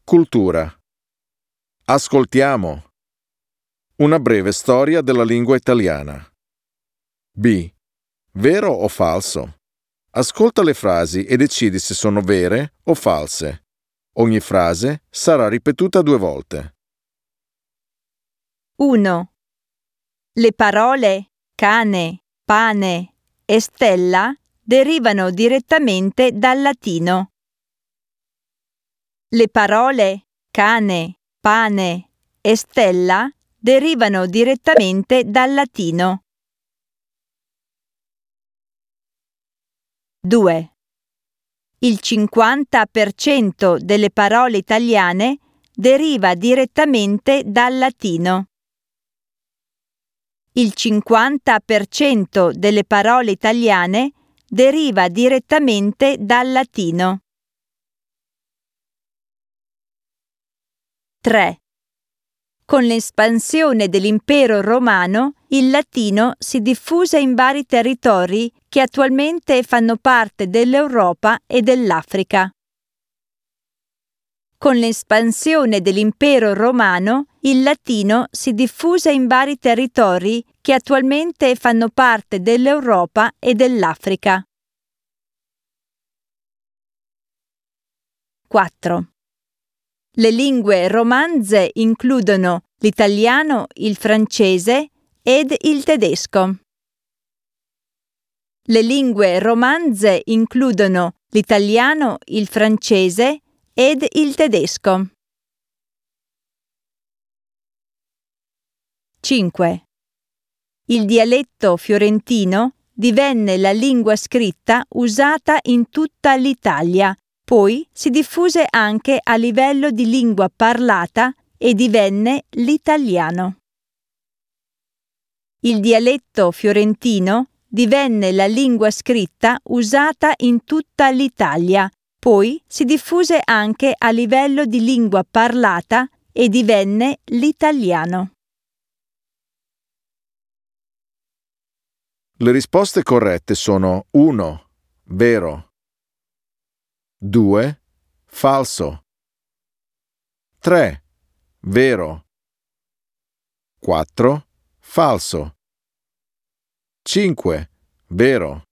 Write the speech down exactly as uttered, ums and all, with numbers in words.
Cultura. Ascoltiamo. Una breve storia della lingua italiana. B. Vero o falso? Ascolta le frasi e decidi se sono vere o false. Ogni frase sarà ripetuta due volte. uno. Le parole cane, pane e stella derivano direttamente dal latino. Le parole cane, pane e stella derivano direttamente dal latino. due. Il cinquanta per cento delle parole italiane deriva direttamente dal latino. Il cinquanta per cento delle parole italiane deriva direttamente dal latino. tre. Con l'espansione dell'impero romano, il latino si diffuse in vari territori che attualmente fanno parte dell'Europa e dell'Africa. Con l'espansione dell'impero romano, il latino si diffuse in vari territori che attualmente fanno parte dell'Europa e dell'Africa. quattro. Le lingue romanze includono l'italiano, il francese ed il tedesco. Le lingue romanze includono l'italiano, il francese ed il tedesco. cinque. Il dialetto fiorentino divenne la lingua scritta usata in tutta l'Italia, poi si diffuse anche a livello di lingua parlata e divenne l'italiano. Il dialetto fiorentino divenne la lingua scritta usata in tutta l'Italia, poi si diffuse anche a livello di lingua parlata e divenne l'italiano. Le risposte corrette sono uno. Vero. due. Falso. tre. Vero. quattro. Falso. cinque. Vero.